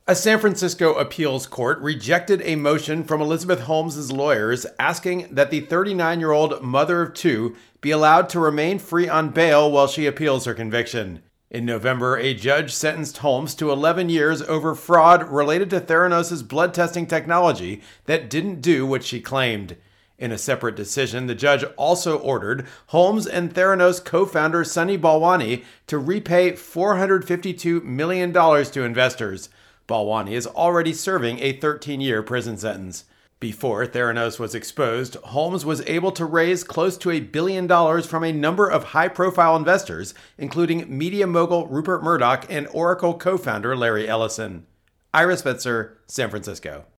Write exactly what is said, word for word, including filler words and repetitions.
A San Francisco appeals court rejected a motion from Elizabeth Holmes' lawyers asking that the thirty-nine-year-old mother of two be allowed to remain free on bail while she appeals her conviction. In November, a judge sentenced Holmes to eleven years over fraud related to Theranos' blood testing technology that didn't do what she claimed. In a separate decision, the judge also ordered Holmes and Theranos co-founder Sunny Balwani to repay four hundred fifty-two million dollars to investors. Balwani is already serving a thirteen-year prison sentence. Before Theranos was exposed, Holmes was able to raise close to a billion dollars from a number of high-profile investors, including media mogul Rupert Murdoch and Oracle co-founder Larry Ellison. Ira Spitzer, San Francisco.